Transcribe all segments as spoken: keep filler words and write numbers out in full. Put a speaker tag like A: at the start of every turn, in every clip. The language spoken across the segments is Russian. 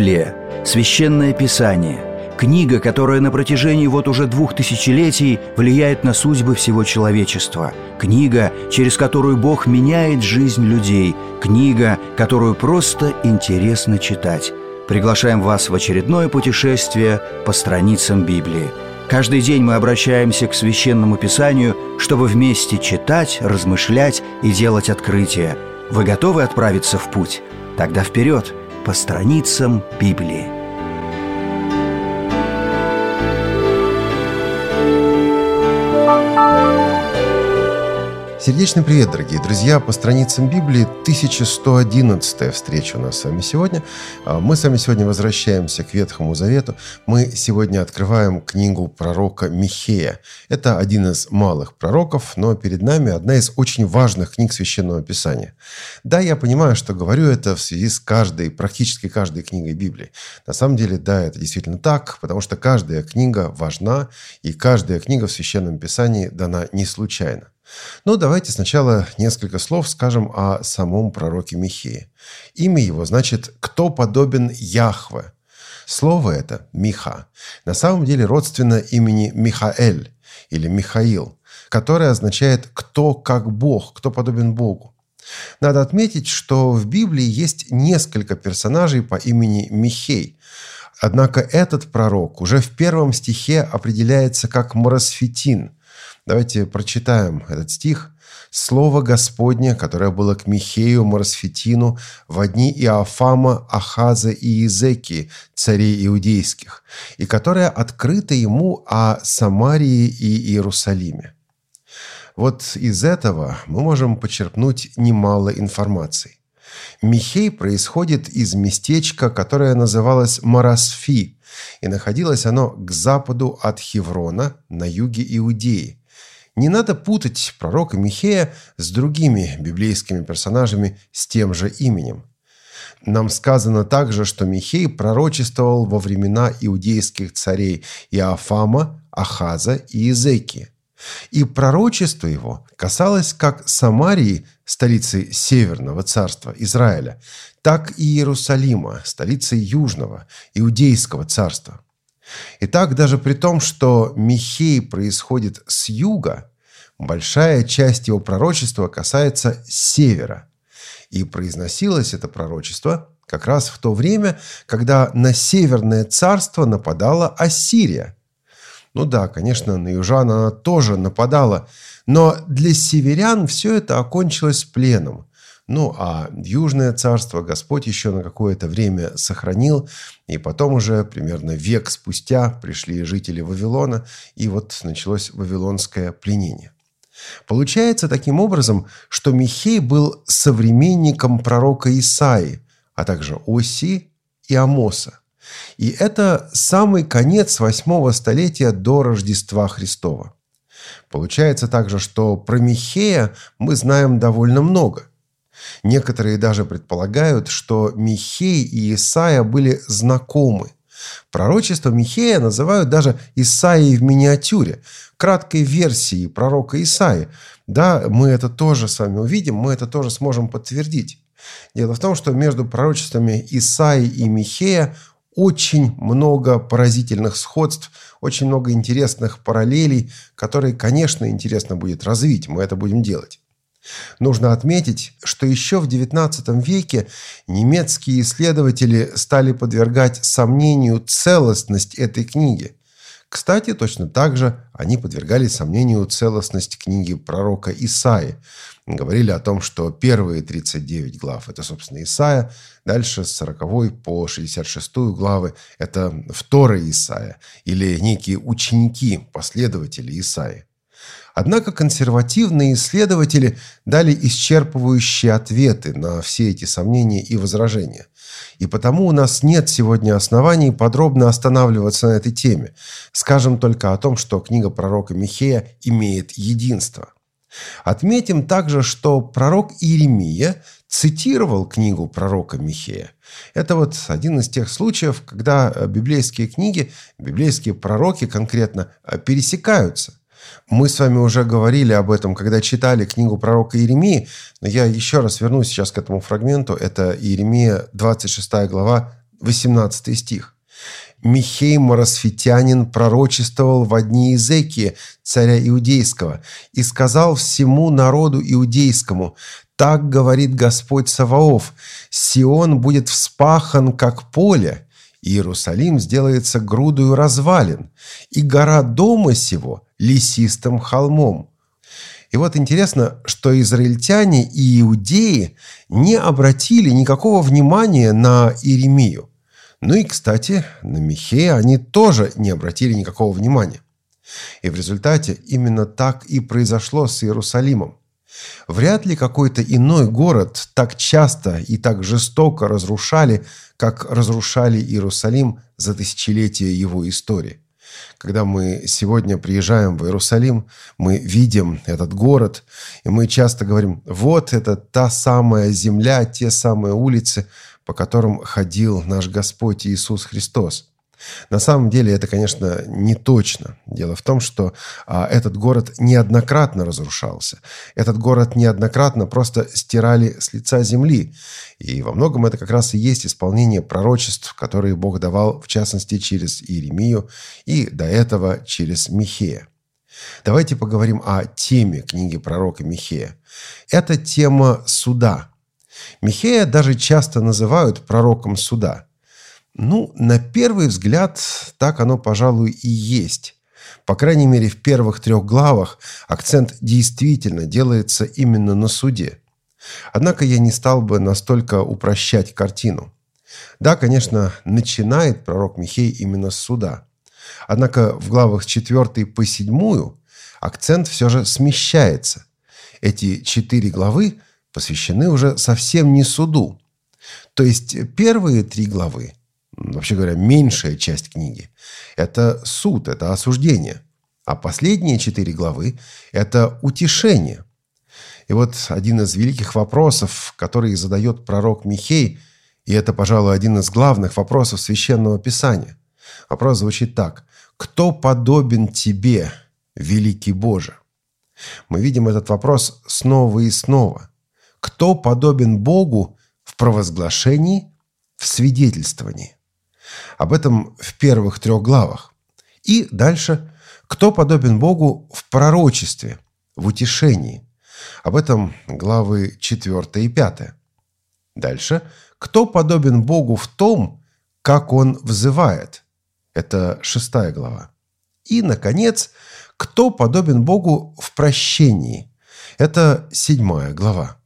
A: Библия – священное писание, книга, которая на протяжении вот уже двух тысячелетий влияет на судьбы всего человечества, книга, через которую Бог меняет жизнь людей, книга, которую просто интересно читать. Приглашаем вас в очередное путешествие по страницам Библии. Каждый день мы обращаемся к Священному Писанию, чтобы вместе читать, размышлять и делать открытия. Вы готовы отправиться в путь? Тогда вперед, по страницам Библии.
B: Сердечный привет, дорогие друзья! По страницам Библии тысяча сто одиннадцатая встреча у нас с вами сегодня. Мы с вами сегодня возвращаемся к Ветхому Завету. Мы сегодня открываем книгу пророка Михея. Это один из малых пророков, но перед нами одна из очень важных книг Священного Писания. Да, я понимаю, что говорю это в связи с каждой, практически каждой книгой Библии. На самом деле, да, это действительно так, потому что каждая книга важна, и каждая книга в Священном Писании дана не случайно. Но давайте сначала несколько слов скажем о самом пророке Михее. Имя его значит «кто подобен Яхве». Слово это «Миха» на самом деле родственно имени Михаэль или Михаил, которое означает «кто как Бог», «кто подобен Богу». Надо отметить, что в Библии есть несколько персонажей по имени Михей. Однако этот пророк уже в первом стихе определяется как Моросфетин. Давайте прочитаем этот стих. «Слово Господне, которое было к Михею Моросфетину во дни Иофама, Ахаза и Иезекии, царей иудейских, и которое открыто ему о Самарии и Иерусалиме». Вот из этого мы можем почерпнуть немало информации. Михей происходит из местечка, которое называлось Марасфи, и находилось оно к западу от Хеврона на юге Иудеи. Не надо путать пророка Михея с другими библейскими персонажами с тем же именем. Нам сказано также, что Михей пророчествовал во времена иудейских царей Иофама, Ахаза и Иезекии. И пророчество его касалось как Самарии, столицы Северного царства Израиля, так и Иерусалима, столицы Южного, Иудейского царства. Итак, даже при том, что Михей происходит с юга, большая часть его пророчества касается севера. И произносилось это пророчество как раз в то время, когда на Северное царство нападала Ассирия. Ну да, конечно, на южан она тоже нападала, но для северян все это окончилось пленом. Ну, а Южное царство Господь еще на какое-то время сохранил, и потом уже примерно век спустя пришли жители Вавилона, и вот началось вавилонское пленение. Получается таким образом, что Михей был современником пророка Исаии, а также Осии и Амоса. И это самый конец восьмого столетия до Рождества Христова. Получается также, что про Михея мы знаем довольно много. Некоторые даже предполагают, что Михей и Исаия были знакомы. Пророчество Михея называют даже Исаией в миниатюре, краткой версией пророка Исаии. Да, мы это тоже с вами увидим, мы это тоже сможем подтвердить. Дело в том, что между пророчествами Исаии и Михея очень много поразительных сходств, очень много интересных параллелей, которые, конечно, интересно будет развить, мы это будем делать. Нужно отметить, что еще в девятнадцатом веке немецкие исследователи стали подвергать сомнению целостность этой книги. Кстати, точно так же они подвергали сомнению целостность книги пророка Исаии. Говорили о том, что первые тридцать девять глав – это, собственно, Исаия, дальше с сороковой по шестьдесят шестую главы – это вторая Исаия или некие ученики, последователи Исаии. Однако консервативные исследователи дали исчерпывающие ответы на все эти сомнения и возражения. И потому у нас нет сегодня оснований подробно останавливаться на этой теме. Скажем только о том, что книга пророка Михея имеет единство. Отметим также, что пророк Иеремия цитировал книгу пророка Михея. Это вот один из тех случаев, когда библейские книги, библейские пророки конкретно пересекаются. Мы с вами уже говорили об этом, когда читали книгу пророка Иеремии, но я еще раз вернусь сейчас к этому фрагменту. Это Иеремия, двадцать шестая глава, восемнадцатый стих. «Михей Моросфетянин пророчествовал во дни Иезекии, царя Иудейского, и сказал всему народу иудейскому: так говорит Господь Саваоф, Сион будет вспахан, как поле, и Иерусалим сделается грудою развалин, и гора дома сего лесистым холмом». И вот интересно, что израильтяне и иудеи не обратили никакого внимания на Иеремию. Ну и, кстати, на Михея они тоже не обратили никакого внимания. И в результате именно так и произошло с Иерусалимом. Вряд ли какой-то иной город так часто и так жестоко разрушали, как разрушали Иерусалим за тысячелетия его истории. Когда мы сегодня приезжаем в Иерусалим, мы видим этот город, и мы часто говорим: вот это та самая земля, те самые улицы, по которым ходил наш Господь Иисус Христос. На самом деле это, конечно, не точно. Дело в том, что а, этот город неоднократно разрушался. Этот город неоднократно просто стирали с лица земли. И во многом это как раз и есть исполнение пророчеств, которые Бог давал, в частности, через Иеремию и до этого через Михея. Давайте поговорим о теме книги пророка Михея. Это тема суда. Михея даже часто называют пророком суда. Ну, на первый взгляд, так оно, пожалуй, и есть. По крайней мере, в первых трех главах акцент действительно делается именно на суде. Однако я не стал бы настолько упрощать картину. Да, конечно, начинает пророк Михей именно с суда. Однако в главах с четвёртой по седьмую акцент все же смещается. Эти четыре главы посвящены уже совсем не суду. То есть первые три главы, вообще говоря, меньшая часть книги, это суд, это осуждение. А последние четыре главы – это утешение. И вот один из великих вопросов, который задает пророк Михей, и это, пожалуй, один из главных вопросов Священного Писания. Вопрос звучит так: «Кто подобен тебе, великий Боже?» Мы видим этот вопрос снова и снова. Кто подобен Богу в провозглашении, в свидетельствовании? Об этом в первых трех главах. И дальше: кто подобен Богу в пророчестве, в утешении? Об этом главы четвёртая и пятая. Дальше: кто подобен Богу в том, как Он взывает? Это шестая глава. И, наконец, кто подобен Богу в прощении? Это седьмая глава.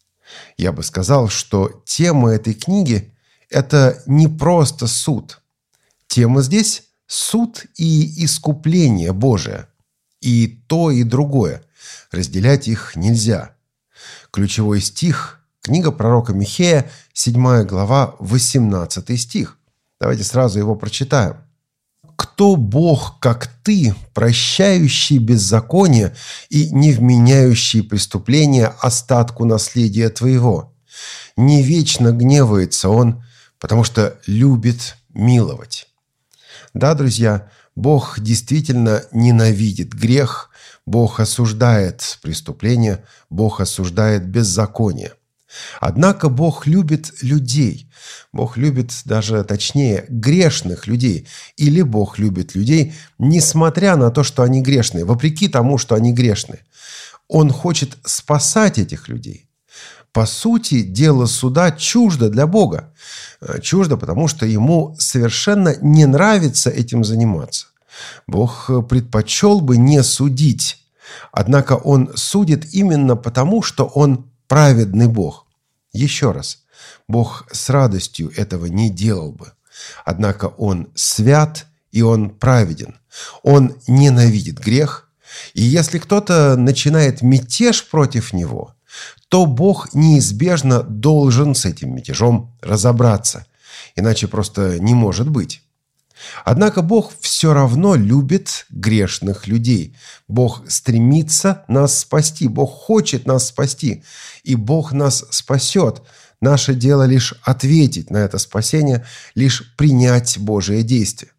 B: Я бы сказал, что тема этой книги – это не просто суд. Тема здесь – суд и искупление Божие. И то, и другое. Разделять их нельзя. Ключевой стих – книга пророка Михея, седьмая глава, восемнадцатый стих. Давайте сразу его прочитаем. «Кто Бог, как ты, прощающий беззаконие и не вменяющий преступления остатку наследия твоего? Не вечно гневается Он, потому что любит миловать». Да, друзья, Бог действительно ненавидит грех, Бог осуждает преступление, Бог осуждает беззаконие. Однако Бог любит людей. Бог любит даже, точнее, грешных людей. Или Бог любит людей, несмотря на то, что они грешные, вопреки тому, что они грешные. Он хочет спасать этих людей. По сути, дело суда чуждо для Бога. Чуждо, потому что ему совершенно не нравится этим заниматься. Бог предпочел бы не судить. Однако Он судит именно потому, что Он праведный Бог. Еще раз, Бог с радостью этого не делал бы. Однако Он свят и Он праведен. Он ненавидит грех. И если кто-то начинает мятеж против Него, то Бог неизбежно должен с этим мятежом разобраться. Иначе просто не может быть. Однако Бог все равно любит грешных людей. Бог стремится нас спасти. Бог хочет нас спасти. И Бог нас спасет. Наше дело лишь ответить на это спасение, лишь принять Божие действие.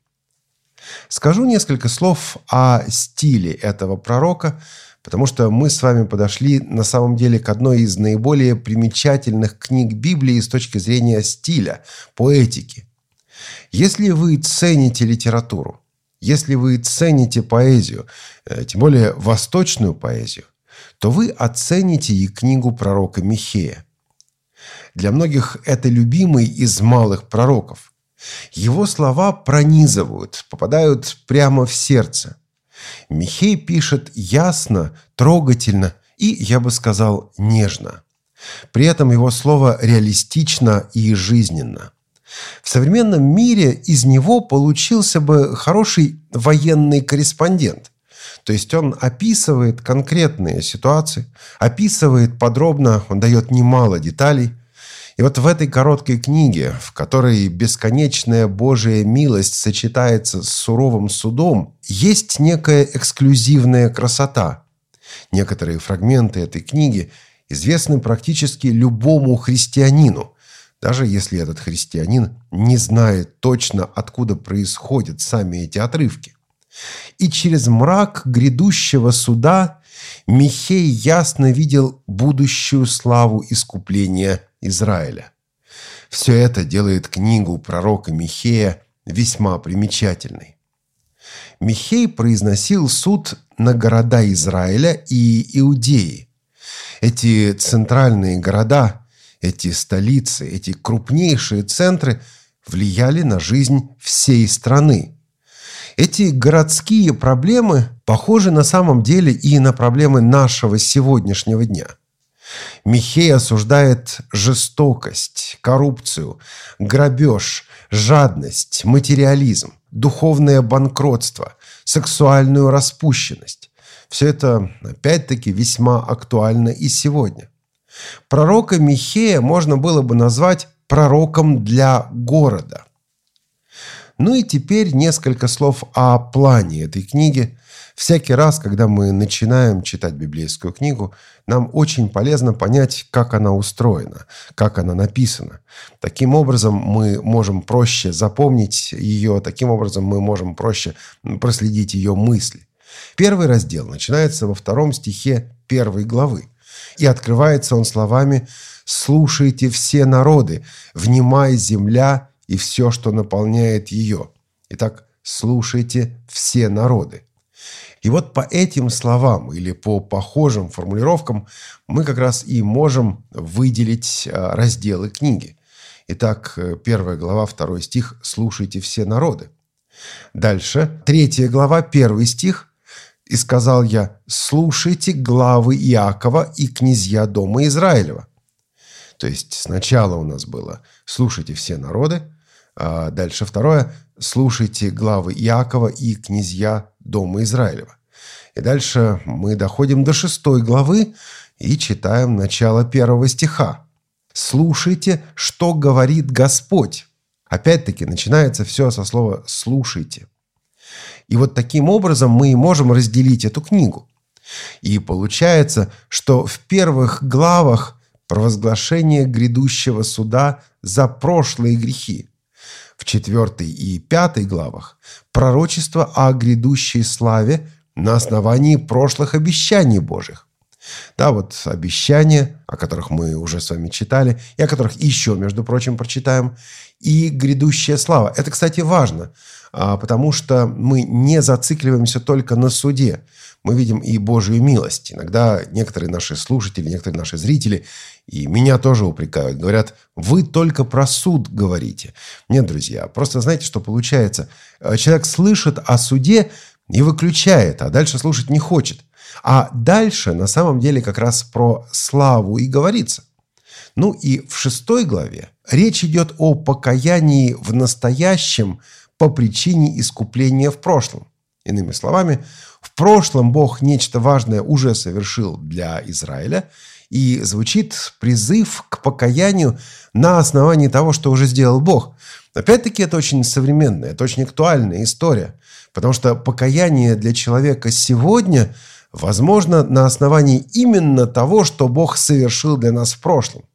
B: Скажу несколько слов о стиле этого пророка, потому что мы с вами подошли на самом деле к одной из наиболее примечательных книг Библии с точки зрения стиля, поэтики. Если вы цените литературу, если вы цените поэзию, тем более восточную поэзию, то вы оцените и книгу пророка Михея. Для многих это любимый из малых пророков. Его слова пронизывают, попадают прямо в сердце. Михей пишет ясно, трогательно и, я бы сказал, нежно. При этом его слово реалистично и жизненно. В современном мире из него получился бы хороший военный корреспондент. То есть он описывает конкретные ситуации, описывает подробно, он дает немало деталей. И вот в этой короткой книге, в которой бесконечная Божия милость сочетается с суровым судом, есть некая эксклюзивная красота. Некоторые фрагменты этой книги известны практически любому христианину, даже если этот христианин не знает точно, откуда происходят сами эти отрывки. И через мрак грядущего суда Михей ясно видел будущую славу искупления Израиля. Все это делает книгу пророка Михея весьма примечательной. Михей произносил суд на города Израиля и Иудеи. Эти центральные города, эти столицы, эти крупнейшие центры влияли на жизнь всей страны. Эти городские проблемы похожи на самом деле и на проблемы нашего сегодняшнего дня. Михей осуждает жестокость, коррупцию, грабеж, жадность, материализм, духовное банкротство, сексуальную распущенность. Все это, опять-таки, весьма актуально и сегодня. Пророка Михея можно было бы назвать пророком для города. Ну и теперь несколько слов о плане этой книги. Всякий раз, когда мы начинаем читать библейскую книгу, нам очень полезно понять, как она устроена, как она написана. Таким образом, мы можем проще запомнить ее, таким образом мы можем проще проследить ее мысли. Первый раздел начинается во втором стихе первой главы. И открывается он словами «Слушайте все народы, внимай земля и все, что наполняет ее». Итак, слушайте все народы. И вот по этим словам или по похожим формулировкам мы как раз и можем выделить разделы книги. Итак, первая глава, второй стих «Слушайте все народы». Дальше, третья глава, первый стих «И сказал я, слушайте главы Иакова и князья дома Израилева». То есть сначала у нас было «Слушайте все народы», а дальше второе «Слушайте главы Иакова и князья дома Израилева». И дальше мы доходим до шестой главы и читаем начало первого стиха. «Слушайте, что говорит Господь». Опять-таки начинается все со слова «слушайте». И вот таким образом мы и можем разделить эту книгу. И получается, что в первых главах провозглашение грядущего суда за прошлые грехи. В четвертой и пятой главах пророчество о грядущей славе на основании прошлых обещаний Божьих. Да, вот обещания, о которых мы уже с вами читали, и о которых еще, между прочим, прочитаем, и грядущая слава. Это, кстати, важно, потому что мы не зацикливаемся только на суде. Мы видим и Божью милость. Иногда некоторые наши слушатели, некоторые наши зрители, и меня тоже упрекают, говорят, вы только про суд говорите. Нет, друзья, просто знаете, что получается? Человек слышит о суде и выключает, а дальше слушать не хочет. А дальше на самом деле как раз про славу и говорится. Ну и в шестой главе речь идет о покаянии в настоящем по причине искупления в прошлом. Иными словами, в прошлом Бог нечто важное уже совершил для Израиля, и звучит призыв к покаянию на основании того, что уже сделал Бог. Опять-таки, это очень современная, это очень актуальная история, потому что покаяние для человека сегодня возможно на основании именно того, что Бог совершил для нас в прошлом.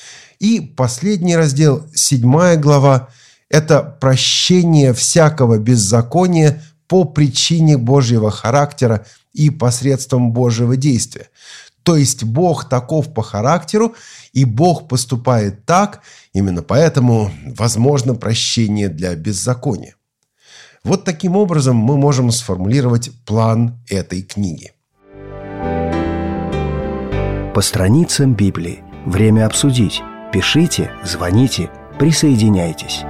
B: И последний раздел, седьмая глава, это прощение всякого беззакония по причине Божьего характера и посредством Божьего действия. То есть Бог таков по характеру, и Бог поступает так, именно поэтому возможно прощение для беззакония. Вот таким образом мы можем сформулировать план этой книги.
A: По страницам Библии. Время обсудить. Пишите, звоните, присоединяйтесь.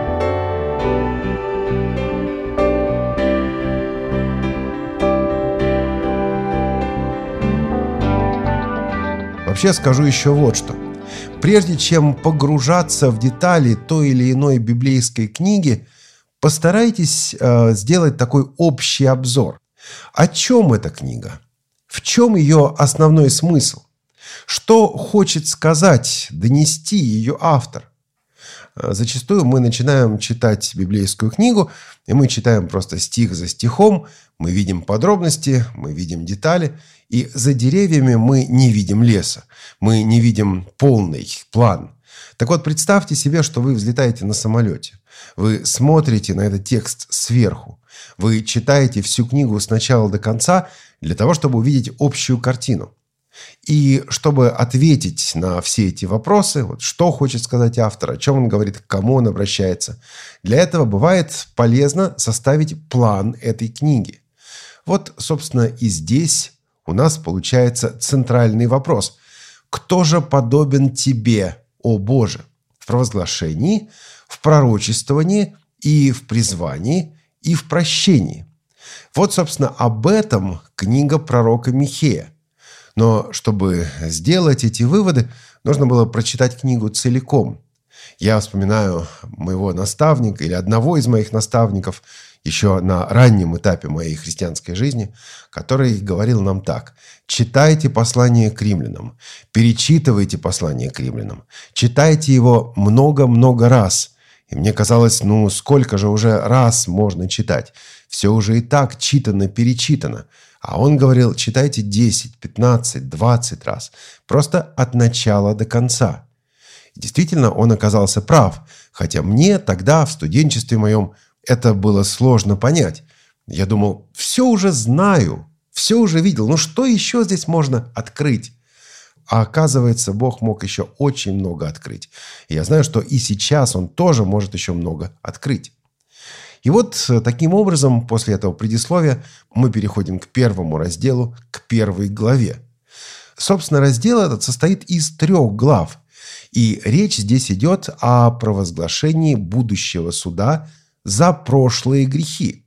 B: Вообще скажу еще вот что. Прежде чем погружаться в детали той или иной библейской книги, постарайтесь э, сделать такой общий обзор. О чем эта книга? В чем ее основной смысл? Что хочет сказать, донести ее автор? Зачастую мы начинаем читать библейскую книгу, и мы читаем просто стих за стихом, мы видим подробности, мы видим детали, и за деревьями мы не видим леса, мы не видим полный план. Так вот, представьте себе, что вы взлетаете на самолете, вы смотрите на этот текст сверху, вы читаете всю книгу с начала до конца для того, чтобы увидеть общую картину. И чтобы ответить на все эти вопросы, вот что хочет сказать автор, о чем он говорит, к кому он обращается, для этого бывает полезно составить план этой книги. Вот, собственно, и здесь у нас получается центральный вопрос. Кто же подобен тебе, о Боже? В провозглашении, в пророчествовании и в призвании, и в прощении. Вот, собственно, об этом книга пророка Михея. Но чтобы сделать эти выводы, нужно было прочитать книгу целиком. Я вспоминаю моего наставника или одного из моих наставников еще на раннем этапе моей христианской жизни, который говорил нам так: читайте послание к римлянам, перечитывайте послание к римлянам, читайте его много-много раз. И мне казалось, ну сколько же уже раз можно читать? Все уже и так читано, перечитано. А он говорил, читайте десять, пятнадцать, двадцать раз. Просто от начала до конца. И действительно, он оказался прав. Хотя мне тогда, в студенчестве моем, это было сложно понять. Я думал, все уже знаю, все уже видел. Ну что еще здесь можно открыть? А оказывается, Бог мог еще очень много открыть. И я знаю, что и сейчас Он тоже может еще много открыть. И вот таким образом, после этого предисловия, мы переходим к первому разделу, к первой главе. Собственно, раздел этот состоит из трех глав. И речь здесь идет о провозглашении будущего суда за прошлые грехи.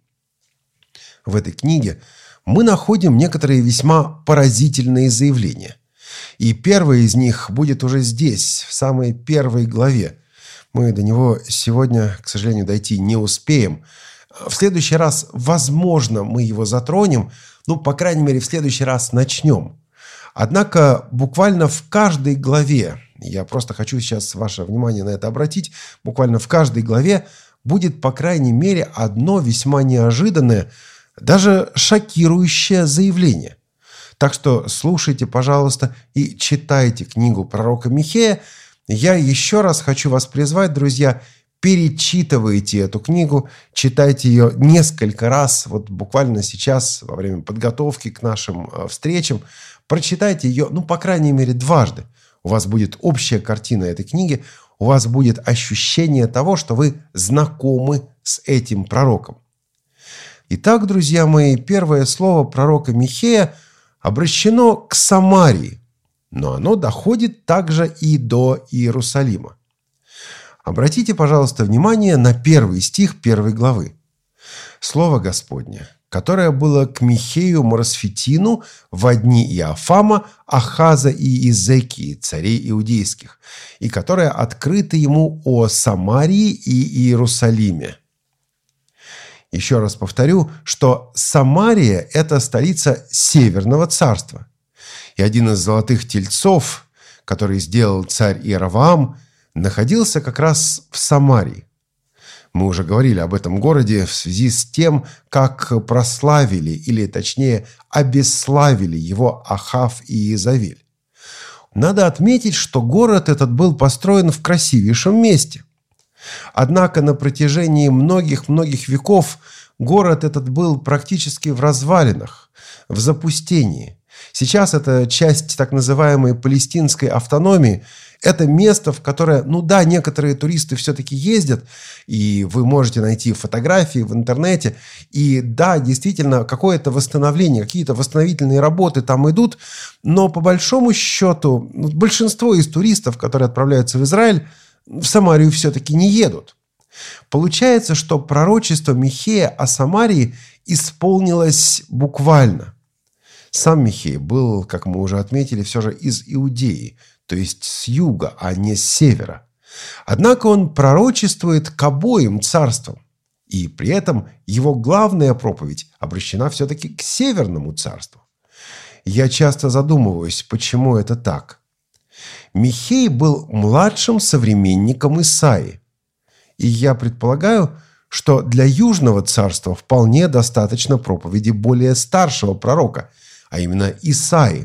B: В этой книге мы находим некоторые весьма поразительные заявления. И первое из них будет уже здесь, в самой первой главе. Мы до него сегодня, к сожалению, дойти не успеем. В следующий раз, возможно, мы его затронем. Ну, по крайней мере, в следующий раз начнем. Однако буквально в каждой главе, я просто хочу сейчас ваше внимание на это обратить, буквально в каждой главе будет, по крайней мере, одно весьма неожиданное, даже шокирующее заявление. Так что слушайте, пожалуйста, и читайте книгу пророка Михея. Я еще раз хочу вас призвать, друзья, перечитывайте эту книгу, читайте ее несколько раз, вот буквально сейчас, во время подготовки к нашим встречам, прочитайте ее, ну, по крайней мере, дважды. У вас будет общая картина этой книги, у вас будет ощущение того, что вы знакомы с этим пророком. Итак, друзья мои, первое слово пророка Михея обращено к Самарии, но оно доходит также и до Иерусалима. Обратите, пожалуйста, внимание на первый стих первой главы. Слово Господне, которое было к Михею Моросфетину во дни Иофама, Ахаза и Иезекии, царей иудейских, и которое открыто ему о Самарии и Иерусалиме. Еще раз повторю, что Самария – это столица Северного царства. И один из золотых тельцов, который сделал царь Иеровоам, находился как раз в Самарии. Мы уже говорили об этом городе в связи с тем, как прославили, или точнее обесславили его Ахав и Иезавель. Надо отметить, что город этот был построен в красивейшем месте. Однако на протяжении многих-многих веков город этот был практически в развалинах, в запустении. Сейчас это часть так называемой палестинской автономии. Это место, в которое, ну да, некоторые туристы все-таки ездят, и вы можете найти фотографии в интернете. И да, действительно, какое-то восстановление, какие-то восстановительные работы там идут, но по большому счету большинство из туристов, которые отправляются в Израиль, в Самарию все-таки не едут. Получается, что пророчество Михея о Самарии исполнилось буквально. Сам Михей был, как мы уже отметили, все же из Иудеи, то есть с юга, а не с севера. Однако он пророчествует к обоим царствам, и при этом его главная проповедь обращена все-таки к северному царству. Я часто задумываюсь, почему это так. Михей был младшим современником Исаии, и я предполагаю, что для южного царства вполне достаточно проповеди более старшего пророка, а именно Исаии.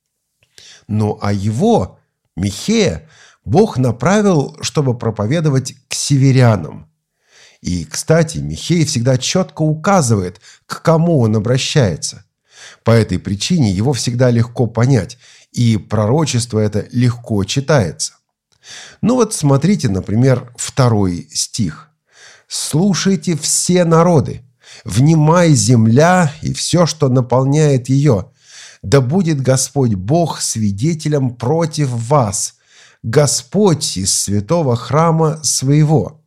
B: Ну а его, Михея, Бог направил, чтобы проповедовать к северянам. И, кстати, Михей всегда четко указывает, к кому он обращается. По этой причине его всегда легко понять, и пророчество это легко читается. Ну вот смотрите, например, второй стих. «Слушайте все народы, внимай земля и все, что наполняет ее. Да будет Господь Бог свидетелем против вас, Господь из святого храма своего».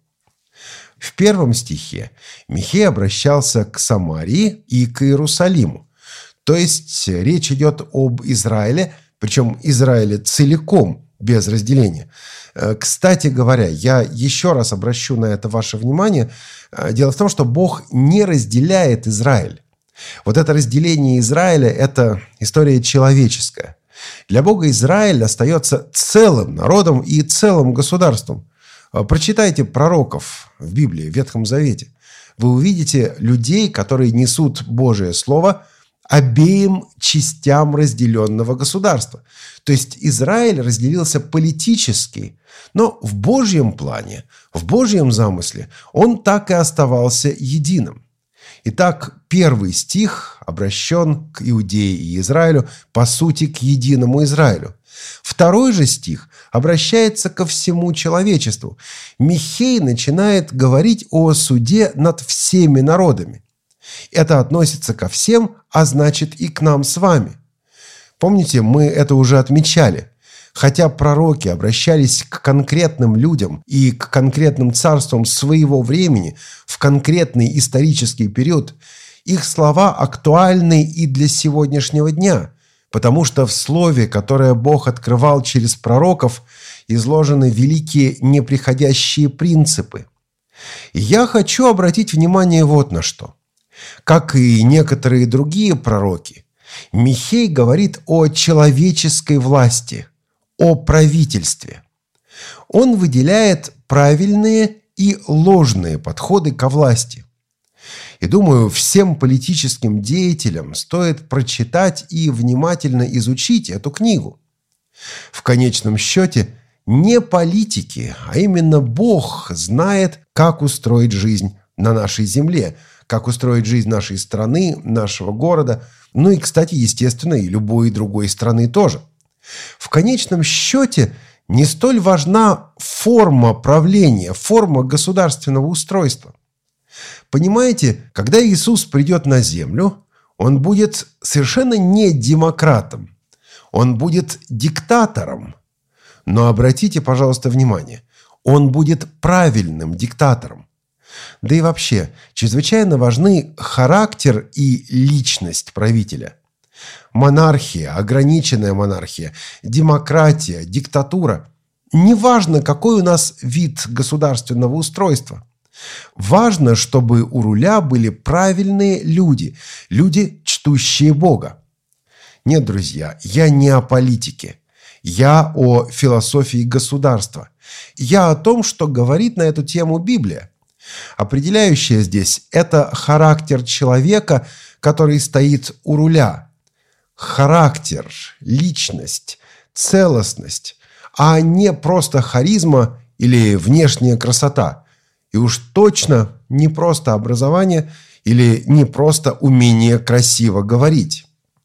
B: В первом стихе Михей обращался к Самарии и к Иерусалиму. То есть речь идет об Израиле, причем Израиле целиком, без разделения. Кстати говоря, я еще раз обращу на это ваше внимание. Дело в том, что Бог не разделяет Израиль. Вот это разделение Израиля – это история человеческая. Для Бога Израиль остается целым народом и целым государством. Прочитайте пророков в Библии, в Ветхом Завете. Вы увидите людей, которые несут Божие Слово обеим частям разделенного государства. То есть Израиль разделился политически, но в Божьем плане, в Божьем замысле он так и оставался единым. Итак, первый стих обращен к Иудее и Израилю, по сути, к единому Израилю. Второй же стих обращается ко всему человечеству. Михей начинает говорить о суде над всеми народами. Это относится ко всем, а значит и к нам с вами. Помните, мы это уже отмечали. Хотя пророки обращались к конкретным людям и к конкретным царствам своего времени в конкретный исторический период, их слова актуальны и для сегодняшнего дня, потому что в слове, которое Бог открывал через пророков, изложены великие неприходящие принципы. И я хочу обратить внимание вот на что. Как и некоторые другие пророки, Михей говорит о человеческой власти, о правительстве. Он выделяет правильные и ложные подходы ко власти. И думаю, всем политическим деятелям стоит прочитать и внимательно изучить эту книгу. В конечном счете, не политики, а именно Бог знает, как устроить жизнь на нашей земле, как устроить жизнь нашей страны, нашего города, ну и, кстати, естественно, и любой другой страны тоже. В конечном счете не столь важна форма правления, форма государственного устройства. Понимаете, когда Иисус придет на землю, Он будет совершенно не демократом, Он будет диктатором. Но обратите, пожалуйста, внимание, Он будет правильным диктатором. Да и вообще, чрезвычайно важны характер и личность правителя. Монархия, ограниченная монархия, демократия, диктатура. Неважно, какой у нас вид государственного устройства. Важно, чтобы у руля были правильные люди, люди, чтущие Бога. Нет, друзья, я не о политике. Я о философии государства. Я о том, что говорит на эту тему Библия. Определяющее здесь – это характер человека, который стоит у руля. Характер, личность, целостность, а не просто харизма или внешняя красота. И уж точно не просто образование или не просто умение красиво говорить.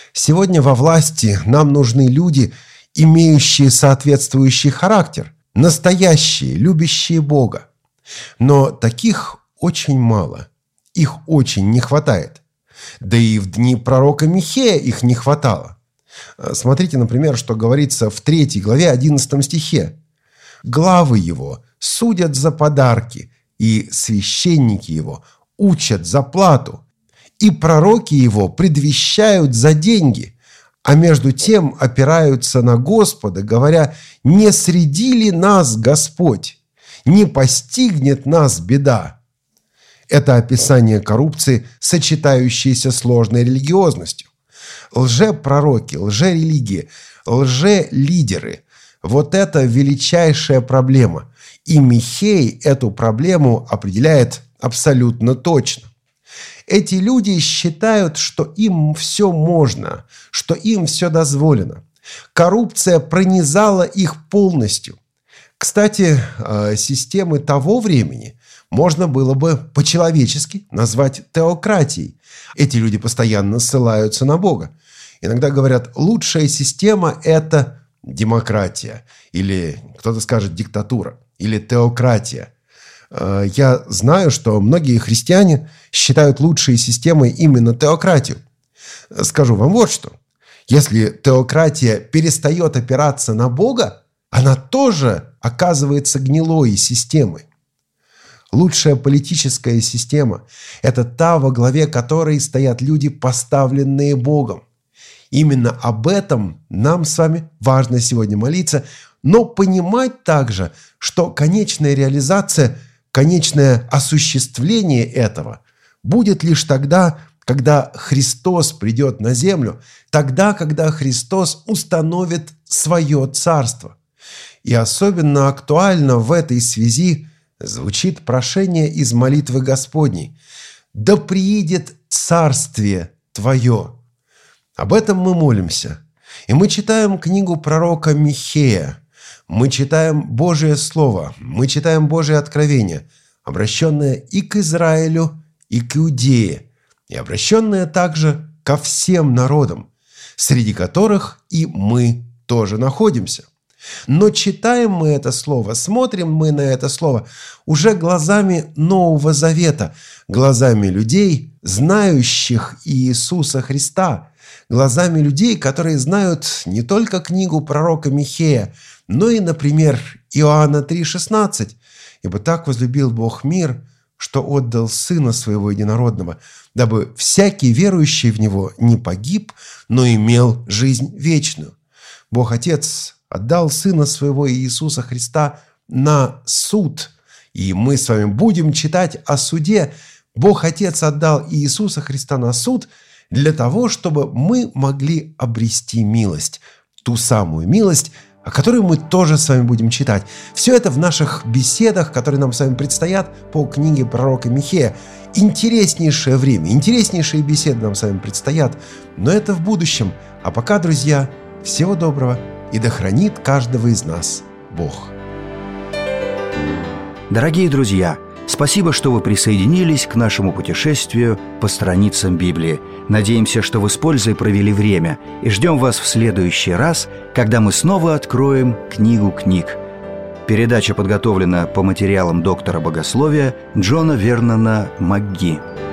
B: Сегодня во власти нам нужны люди, имеющие соответствующий характер, настоящие, любящие Бога. Но таких очень мало, их очень не хватает. Да и в дни пророка Михея их не хватало. Смотрите, например, что говорится в третьей главе одиннадцатом стихе. «Главы его судят за подарки, и священники его учат за плату, и пророки его предвещают за деньги, а между тем опираются на Господа, говоря: не среди ли нас Господь? Не постигнет нас беда». Это описание коррупции, сочетающейся с сложной религиозностью. Лжепророки, лжерелигии, лжелидеры – вот это величайшая проблема. И Михей эту проблему определяет абсолютно точно. Эти люди считают, что им все можно, что им все дозволено. Коррупция пронизала их полностью. Кстати, системы того времени можно было бы по-человечески назвать теократией. Эти люди постоянно ссылаются на Бога. Иногда говорят, лучшая система – это демократия, или кто-то скажет диктатура, или теократия. Я знаю, что многие христиане считают лучшей системой именно теократию. Скажу вам вот что. Если теократия перестает опираться на Бога, она тоже оказывается гнилой системой. Лучшая политическая система – это та, во главе которой стоят люди, поставленные Богом. Именно об этом нам с вами важно сегодня молиться, но понимать также, что конечная реализация, конечное осуществление этого будет лишь тогда, когда Христос придет на землю, тогда, когда Христос установит свое царство. И особенно актуально в этой связи звучит прошение из молитвы Господней: «Да приидет Царствие Твое». Об этом мы молимся. И мы читаем книгу пророка Михея. Мы читаем Божие Слово. Мы читаем Божие откровение, обращенное и к Израилю, и к Иудее, и обращенное также ко всем народам, среди которых и мы тоже находимся. Но читаем мы это слово, смотрим мы на это слово уже глазами Нового Завета, глазами людей, знающих Иисуса Христа, глазами людей, которые знают не только книгу пророка Михея, но и, например, Иоанна три шестнадцать. «Ибо так возлюбил Бог мир, что отдал Сына Своего Единородного, дабы всякий верующий в Него не погиб, но имел жизнь вечную». Бог Отец отдал Сына Своего Иисуса Христа на суд. И мы с вами будем читать о суде. Бог Отец отдал Иисуса Христа на суд для того, чтобы мы могли обрести милость. Ту самую милость, о которой мы тоже с вами будем читать. Все это в наших беседах, которые нам с вами предстоят по книге пророка Михея. Интереснейшее время, интереснейшие беседы нам с вами предстоят. Но это в будущем. А пока, друзья, всего доброго. И да хранит каждого из нас Бог.
A: Дорогие друзья, спасибо, что вы присоединились к нашему путешествию по страницам Библии. Надеемся, что вы с пользой провели время, и ждем вас в следующий раз, когда мы снова откроем книгу книг. Передача подготовлена по материалам доктора богословия Джона Вернона МакГи.